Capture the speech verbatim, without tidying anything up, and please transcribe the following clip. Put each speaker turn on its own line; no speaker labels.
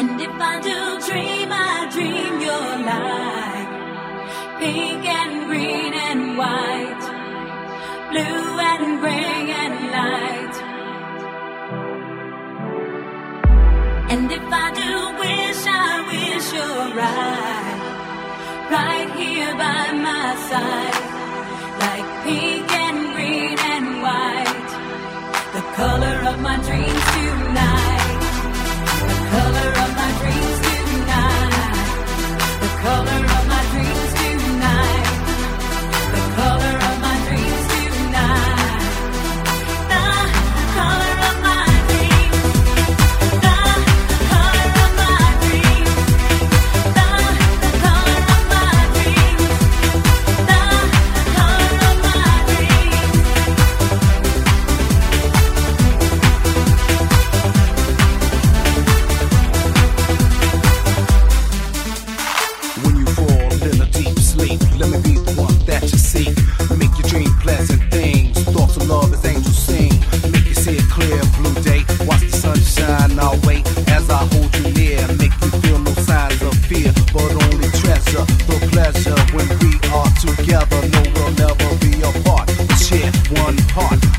And if I do dream, I dream you're like pink and green and white, blue and gray and light. And if I do wish, I wish you're right, right here by my side, like pink and green and white, the color of my dreams tonight, the color of my dreams tonight, the color of my dreams tonight, the color of my dreams tonight, the color of my dreams, the color of my dreams, the color of my dreams, the color of my dreams.
When you fall in a deep sleep, let me be the one that you seek. Make your dream pleasant things. Thoughts of love as angels sing. Make you see a clear blue day. Watch the sun shine our way as I hold you near. Make you feel no signs of fear, but only treasure the pleasure when we are together. No, we'll never be apart. Share one heart.